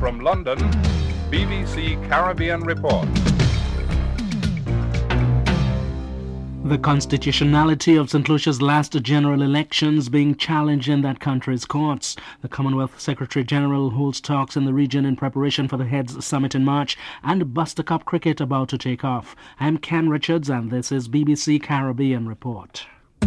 From London, BBC Caribbean Report. The constitutionality of St. Lucia's last general elections being challenged in that country's courts. The Commonwealth Secretary-General holds talks in the region in preparation for the Heads Summit in March and Buster Cup cricket about to take off. I'm Ken Richards and this is BBC Caribbean Report.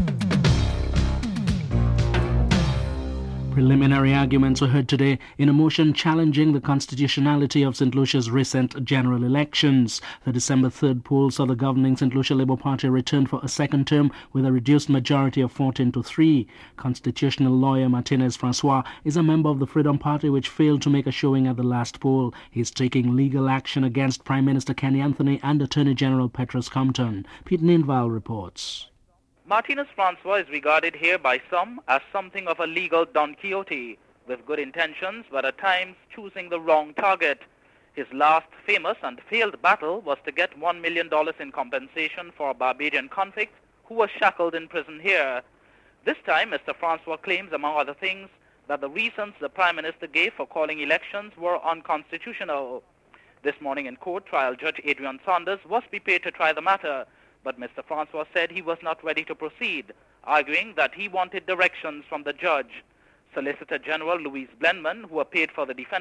Preliminary arguments were heard today in a motion challenging the constitutionality of St. Lucia's recent general elections. The December 3rd poll saw the governing St. Lucia Labour Party return for a second term with a reduced majority of 14-3. Constitutional lawyer Martinez Francois is a member of the Freedom Party, which failed to make a showing at the last poll. He's taking legal action against Prime Minister Kenny Anthony and Attorney General Petrus Compton. Pete Ninval reports. Martinez Francois is regarded here by some as something of a legal Don Quixote, with good intentions but at times choosing the wrong target. His last famous and failed battle was to get $1 million in compensation for a Barbadian convict who was shackled in prison here. This time, Mr. Francois claims, among other things, that the reasons the Prime Minister gave for calling elections were unconstitutional. This morning in court, trial judge Adrian Saunders was prepared to try the matter, but Mr. Francois said he was not ready to proceed, arguing that he wanted directions from the judge. Solicitor General Louise Blenman, who appeared for the defense,